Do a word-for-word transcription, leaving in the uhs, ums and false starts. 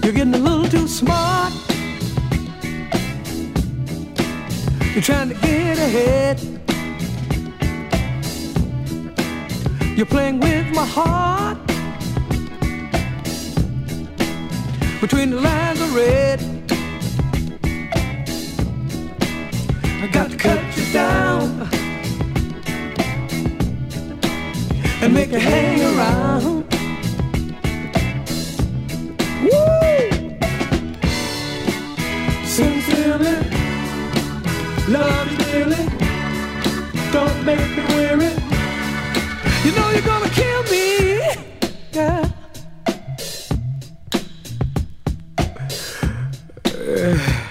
You're getting a little too smart. You're trying to get ahead. You're playing with my heart. Between the lines of red, I got to cut you down and make you hang around. Woo! Sincerely, love you dearly. Don't make me weary. You know you're gonna kill me, yeah. Uh.